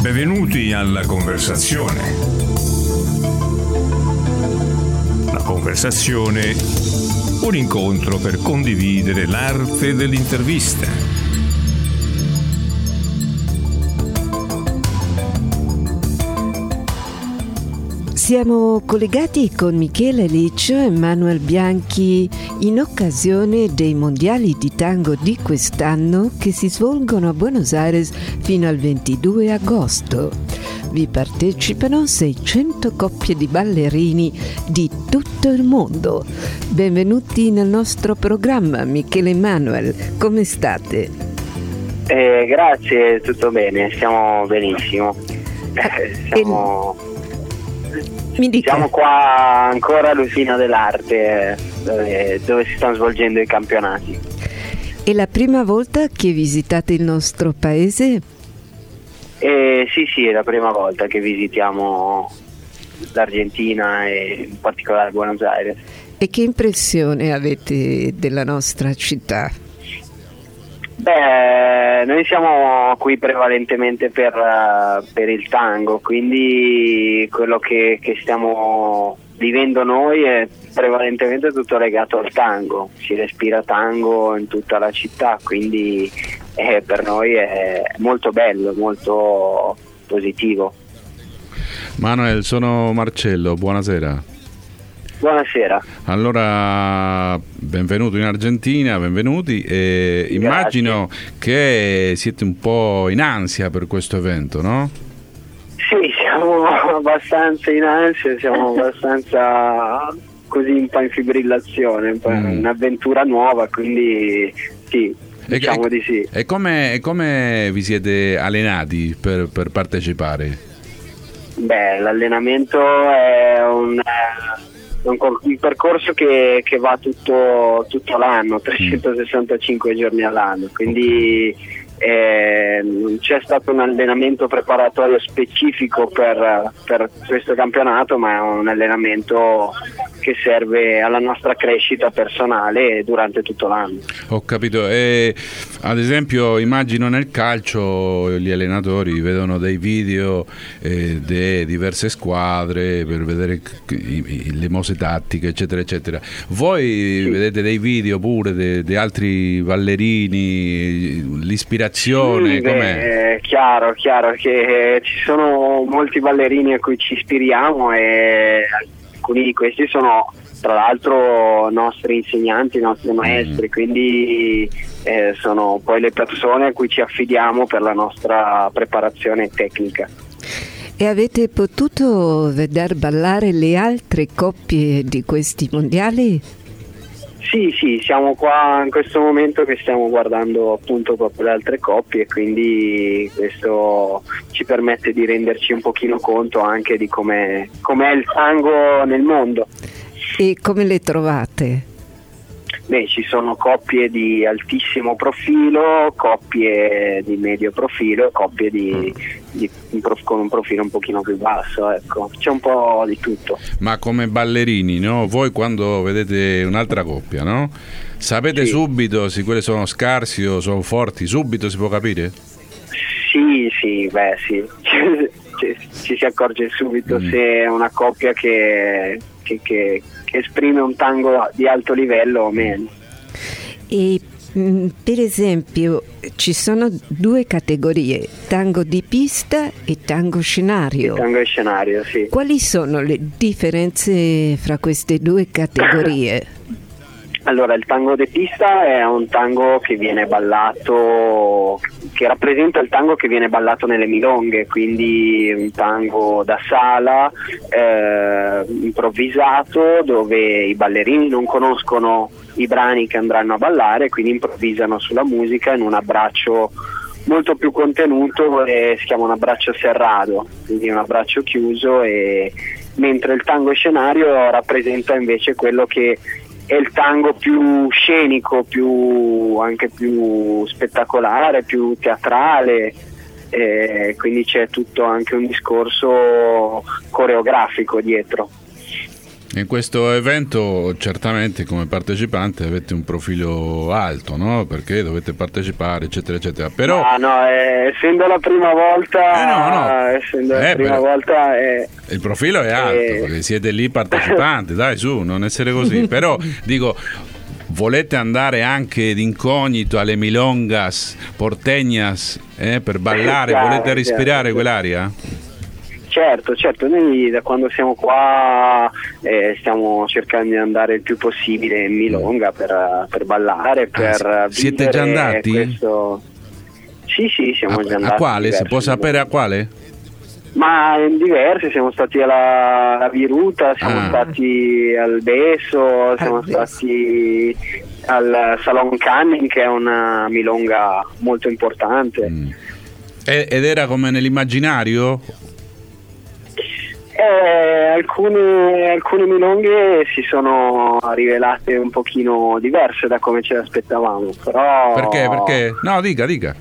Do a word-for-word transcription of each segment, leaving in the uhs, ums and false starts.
Benvenuti alla conversazione. La conversazione, un incontro per condividere l'arte dell'intervista. Siamo collegati con Michele Liccio e Manuel Bianchi in occasione dei mondiali di tango di quest'anno che si svolgono a Buenos Aires fino al ventidue agosto. Vi partecipano seicento coppie di ballerini di tutto il mondo. Benvenuti nel nostro programma, Michele e Manuel. Come state? Eh, grazie, tutto bene, stiamo benissimo. Eh, siamo... E... Mi dica. Siamo qua ancora all'Usina dell'Arte, dove, dove si stanno svolgendo i campionati. È la prima volta che visitate il nostro paese? Eh, sì, sì, è la prima volta che visitiamo l'Argentina e in particolare Buenos Aires. E che impressione avete della nostra città? Beh, noi siamo qui prevalentemente per, uh, per il tango, quindi quello che, che stiamo vivendo noi è prevalentemente tutto legato al tango. Si respira tango in tutta la città, quindi eh, per noi è molto bello, molto positivo. Manuel, sono Marcello, buonasera. Buonasera. Allora, benvenuto in Argentina, benvenuti. E immagino che siete un po' in ansia per questo evento, no? Sì, siamo abbastanza in ansia, siamo abbastanza così un po' in fibrillazione, un po' mm. un'avventura nuova, quindi sì, diciamo e, di sì. E come, e come vi siete allenati per, per partecipare? Beh, l'allenamento è un... un, un percorso che, che va tutto, tutto l'anno, trecentosessantacinque mm. giorni all'anno, quindi eh, non c'è stato un allenamento preparatorio specifico per, per questo campionato, ma è un allenamento che serve alla nostra crescita personale durante tutto l'anno. Ho capito. E ad esempio immagino nel calcio gli allenatori vedono dei video eh, di diverse squadre per vedere le mosse tattiche eccetera eccetera. Voi sì. vedete dei video pure di altri ballerini, l'ispirazione sì, com'è? È chiaro, chiaro che ci sono molti ballerini a cui ci ispiriamo e alcuni di questi sono tra l'altro nostri insegnanti, nostri maestri, mm. quindi eh, sono poi le persone a cui ci affidiamo per la nostra preparazione tecnica. E avete potuto veder ballare le altre coppie di questi mondiali? Sì, sì, siamo qua in questo momento che stiamo guardando appunto proprio le altre coppie, quindi questo ci permette di renderci un pochino conto anche di com'è, com'è il tango nel mondo. E come le trovate? Beh, ci sono coppie di altissimo profilo, coppie di medio profilo e coppie di, di, di, con un profilo un pochino più basso, ecco. C'è un po' di tutto. Ma come ballerini, no? Voi quando vedete un'altra coppia, no? Sapete sì. subito se quelle sono scarsi o sono forti? Subito si può capire? Sì, sì, beh sì. ci, ci si accorge subito mm. se è una coppia che, che, che esprime un tango di alto livello o meno. E mh, per esempio ci sono due categorie, tango di pista e tango scenario. Il tango e scenario, sì. Quali sono le differenze fra queste due categorie? Allora, il tango di pista è un tango che viene ballato, che rappresenta il tango che viene ballato nelle milonghe, quindi un tango da sala, eh, improvvisato, dove i ballerini non conoscono i brani che andranno a ballare, quindi improvvisano sulla musica in un abbraccio molto più contenuto e si chiama un abbraccio serrato, quindi un abbraccio chiuso, e mentre il tango scenario rappresenta invece quello che è il tango più scenico, più anche più spettacolare, più teatrale, eh, quindi c'è tutto anche un discorso coreografico dietro. In questo evento certamente come partecipante avete un profilo alto, no? Perché dovete partecipare, eccetera, eccetera. Però ah, no, eh, essendo la prima volta, eh no, no. essendo la eh, prima però, volta eh, il profilo è alto, eh, perché siete lì partecipanti, dai su, non essere così. Però dico, volete andare anche d'incognito alle milongas porteñas eh, per ballare, Chiaro, volete respirare chiaro. quell'aria? Certo, certo, noi da quando siamo qua eh, stiamo cercando di andare il più possibile in milonga per, per ballare, per ah, siete già andati? Questo... Sì, sì, siamo a, già andati. A quale? Si può sapere a quale? Ma in diverse, siamo stati alla, alla Viruta, siamo ah. stati al Beso, siamo al stati al Salon Canning, che è una milonga molto importante. Mm. E, ed era come nell'immaginario? Eh, alcune, alcune milonghe si sono rivelate un pochino diverse da come ce le aspettavamo, però... Perché? Perché? No, dica, dica.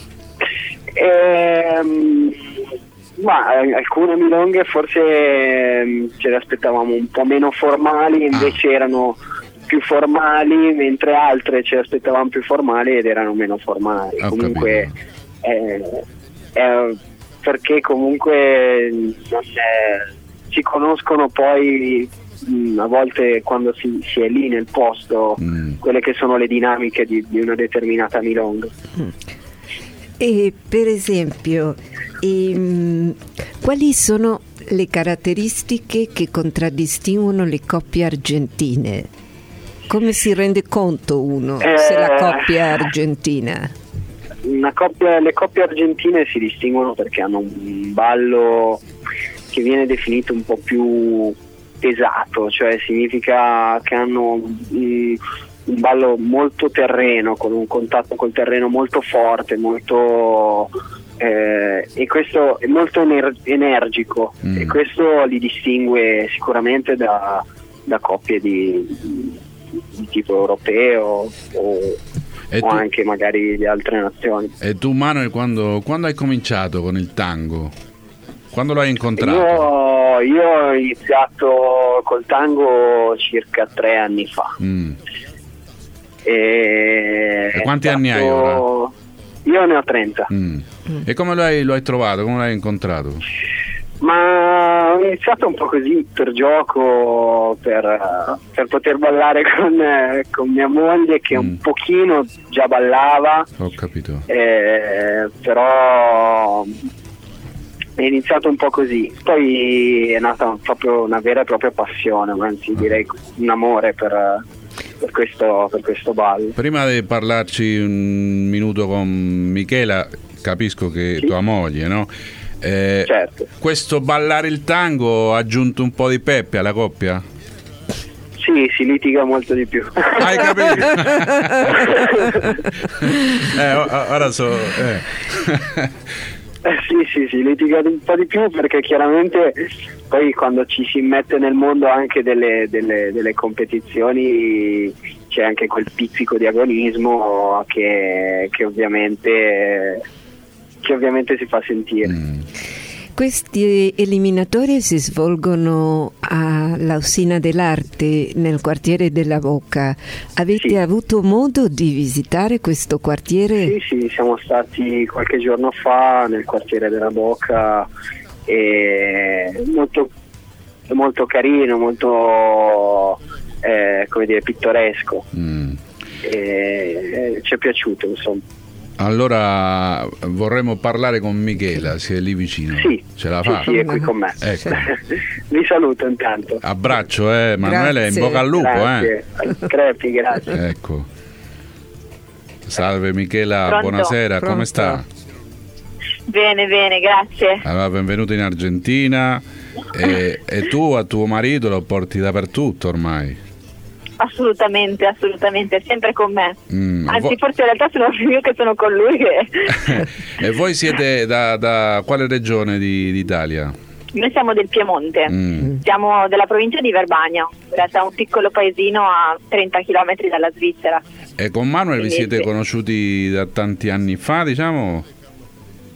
Ehm, ma alcune milonghe forse ehm, ce le aspettavamo un po' meno formali, invece ah. erano più formali, mentre altre ce le aspettavamo più formali ed erano meno formali. Ho comunque eh, eh, perché comunque non è, si conoscono poi mh, a volte quando si, si è lì nel posto mm. quelle che sono le dinamiche di, di una determinata milonga. Mm. E per esempio, ehm, quali sono le caratteristiche che contraddistinguono le coppie argentine? Come si rende conto uno eh, se la coppia è argentina? Una coppia, le coppie argentine si distinguono perché hanno un ballo che viene definito un po' più pesato, cioè significa che hanno un, un ballo molto terreno, con un contatto col terreno molto forte, molto eh, e questo è molto ener- energico mm. e questo li distingue sicuramente da, da coppie di, di tipo europeo o E o tu, anche magari di altre nazioni. E tu Manuel quando, quando hai cominciato con il tango? Quando l'hai incontrato? Io, io ho iniziato col tango circa tre anni fa. Mm. E, e quanti stato... anni hai ora? Io ne ho trenta. Mm. Mm. E come lo hai, lo hai trovato? Come l'hai incontrato? Ma ho iniziato un po' così per gioco, per, per poter ballare con, con mia moglie che mm. un pochino già ballava. Ho capito. Eh, però è iniziato un po' così, poi è nata proprio una vera e propria passione, anzi direi un amore per, per, questo, per questo ballo. Prima di parlarci un minuto con Michela, capisco che sì. tua moglie, no? Eh, certo. Questo ballare il tango ha aggiunto un po' di peppe alla coppia? Sì, si litiga molto di più. Hai capito? eh, ora so... Eh. Eh, sì, sì, si litiga un po' di più perché chiaramente poi quando ci si mette nel mondo anche delle, delle, delle competizioni c'è anche quel pizzico di agonismo che, che ovviamente... che ovviamente si fa sentire. Mm. Questi eliminatori si svolgono all'Usina dell'Arte nel quartiere della Boca. Avete sì. avuto modo di visitare questo quartiere? Sì, sì, siamo stati qualche giorno fa nel quartiere della Boca e molto, molto carino, molto eh, come dire, pittoresco. Mm. E, ci è piaciuto, insomma. Allora vorremmo parlare con Michela, se è lì vicino. Sì, ce la sì, fa? sì, è qui con me. Ecco. Vi saluto intanto. Abbraccio, eh, Emanuele, in bocca al lupo. Grazie. Eh. Crepi, grazie. Ecco. Salve Michela, Pronto? buonasera, Pronto? come sta? Bene, bene, grazie. Allora, benvenuto in Argentina. E, e tu a tuo marito lo porti dappertutto ormai? Assolutamente, assolutamente, è sempre con me. Mm, Anzi, vo- forse in realtà sono io che sono con lui. Che... E voi siete da, da quale regione di, d'Italia? Noi siamo del Piemonte, Mm. siamo della provincia di Verbania, in realtà un piccolo paesino a trenta chilometri dalla Svizzera. E con Manuel vi Quindi, siete sì. conosciuti da tanti anni fa, diciamo?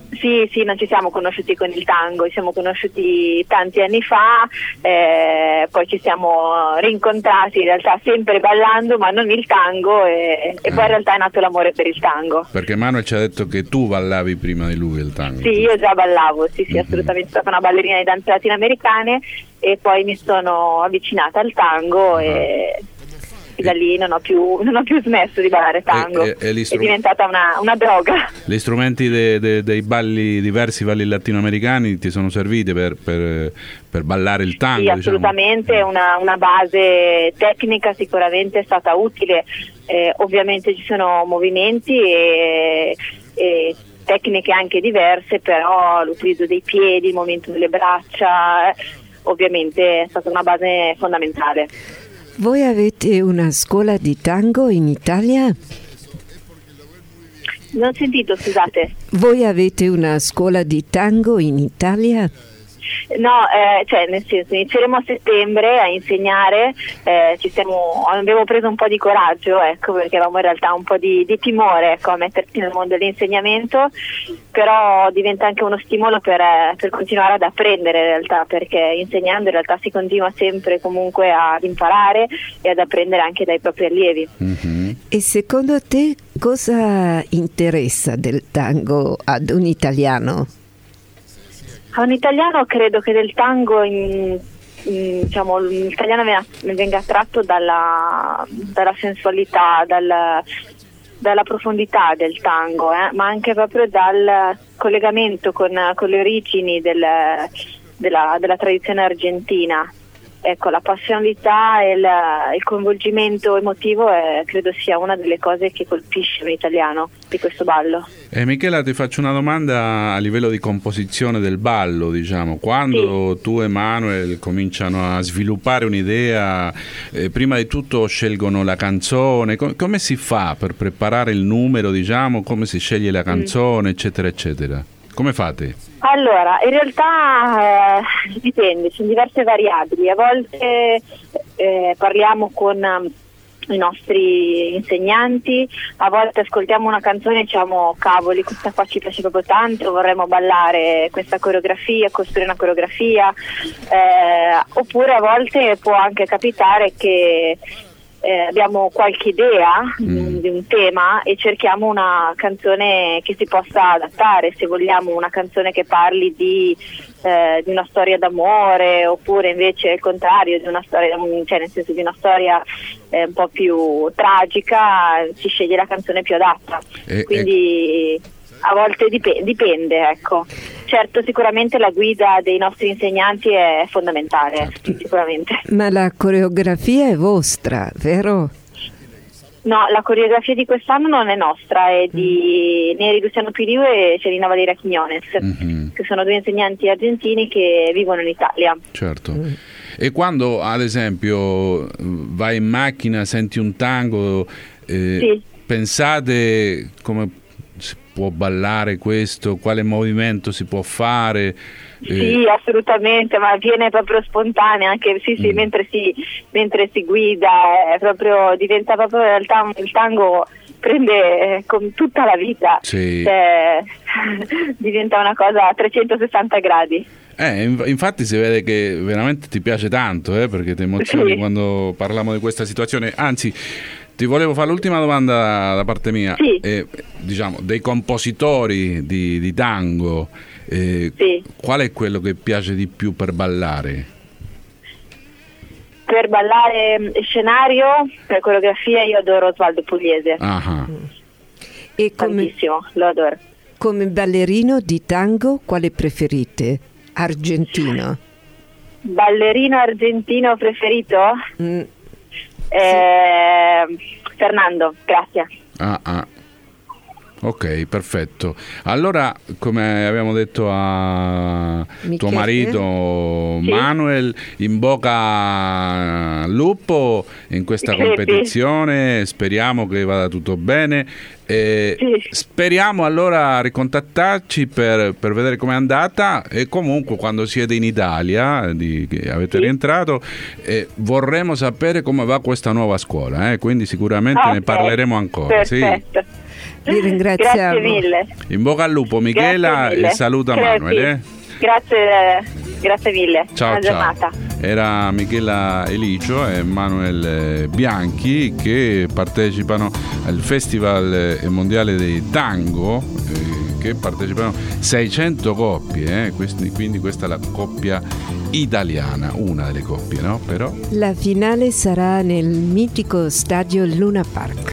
Sì, sì, non ci siamo conosciuti con il tango, ci siamo conosciuti tanti anni fa, eh, poi ci siamo rincontrati in realtà sempre ballando, ma non il tango, e, e poi in realtà è nato l'amore per il tango. Perché Manuel ci ha detto che tu ballavi prima di lui il tango. Sì, io già ballavo, sì, sì, Mm-hmm. assolutamente, sono stata una ballerina di danze latinoamericane e poi mi sono avvicinata al tango Ah. e... e da lì non ho più, non ho più smesso di ballare tango, E- e- e gli è strum- diventata una, una droga. Gli strumenti de- de- dei balli, diversi balli latinoamericani ti sono serviti per, per, per ballare il tango? Sì, diciamo? assolutamente, una, una base tecnica sicuramente è stata utile, eh, ovviamente ci sono movimenti e, e tecniche anche diverse, però l'utilizzo dei piedi, il movimento delle braccia, eh, ovviamente è stata una base fondamentale. Voi avete una scuola di tango in Italia? Non ho sentito, scusate. Voi avete una scuola di tango in Italia? No, eh, cioè nel senso inizieremo a settembre a insegnare, eh, ci siamo, abbiamo preso un po' di coraggio, ecco, perché avevamo in realtà un po' di, di timore, ecco, a metterci nel mondo dell'insegnamento, però diventa anche uno stimolo per, eh, per continuare ad apprendere in realtà, perché insegnando in realtà si continua sempre comunque ad imparare e ad apprendere anche dai propri allievi. Mm-hmm. E secondo te cosa interessa del tango ad un italiano? A un italiano credo che del tango in, in, diciamo, l'italiano venga, venga attratto dalla, dalla sensualità, dal, dalla profondità del tango, eh, ma anche proprio dal collegamento con, con le origini del, della, della tradizione argentina. Ecco, la passionalità e il, il coinvolgimento emotivo è, credo sia una delle cose che colpisce un italiano di questo ballo. Eh, Michela, ti faccio una domanda a livello di composizione del ballo, diciamo. Quando sì. tu e Manuel cominciano a sviluppare un'idea, eh, prima di tutto scelgono la canzone, Com- come si fa per preparare il numero, diciamo, come si sceglie la canzone, mm. eccetera, eccetera? Come fate? Allora, in realtà eh, dipende, ci sono diverse variabili. A volte eh, parliamo con um, i nostri insegnanti, a volte ascoltiamo una canzone e diciamo cavoli, questa qua ci piace proprio tanto, vorremmo ballare questa coreografia, costruire una coreografia, eh, oppure a volte può anche capitare che Eh, abbiamo qualche idea mm. di un tema e cerchiamo una canzone che si possa adattare, se vogliamo una canzone che parli di, eh, di una storia d'amore, oppure invece il contrario, di una storia, cioè nel senso di una storia eh, un po' più tragica, si sceglie la canzone più adatta. E, quindi e... a volte dip- dipende, ecco. Certo, sicuramente la guida dei nostri insegnanti è fondamentale, certo. Sicuramente. Ma la coreografia è vostra, vero? No, la coreografia di quest'anno non è nostra, è di Neri Luciano Piriu e Celina Valeria Quiñones, mm-hmm. che sono due insegnanti argentini che vivono in Italia. Certo. Mm. E quando, ad esempio, vai in macchina, senti un tango, eh, sì. pensate come si può ballare questo, quale movimento si può fare? Sì, eh. assolutamente, ma viene proprio spontanea, anche sì, sì, mm. mentre si mentre si guida, è proprio, diventa proprio in realtà il tango prende con tutta la vita, sì. cioè, diventa una cosa a trecentosessanta gradi. Eh, infatti si vede che veramente ti piace tanto, eh, perché ti emozioni sì. quando parliamo di questa situazione. Anzi, ti volevo fare l'ultima domanda da parte mia. Sì. Eh, diciamo, dei compositori di, di tango, eh, sì. qual è quello che piace di più per ballare? Per ballare scenario, per coreografia, io adoro Osvaldo Pugliese. Ah. E come, tantissimo, lo adoro. Come ballerino di tango, quale preferite? Argentino? Ballerino argentino preferito? Mm. Eh, sì. Fernando, grazie. Ah, ah. Ok, perfetto. Allora, come abbiamo detto a Michele, tuo marito sì. Manuel, in bocca al lupo in questa sì, competizione, speriamo che vada tutto bene. E sì. Speriamo allora a ricontattarci per, per vedere com'è andata, e comunque quando siete in Italia, di, che avete sì. rientrato, eh, vorremmo sapere come va questa nuova scuola, eh? Quindi sicuramente okay. ne parleremo ancora. Perfetto. Sì. Vi ringraziamo. Grazie mille. In bocca al lupo Michela e saluta Grazie. Manuel. Eh? Grazie, grazie mille. Ciao, Buona ciao. giornata. Era Michela Elicio e Manuel Bianchi che partecipano al Festival Mondiale dei Tango, eh, che partecipano seicento coppie, eh? Questi, quindi questa è la coppia italiana, una delle coppie, no? Però La finale sarà nel mitico stadio Luna Park.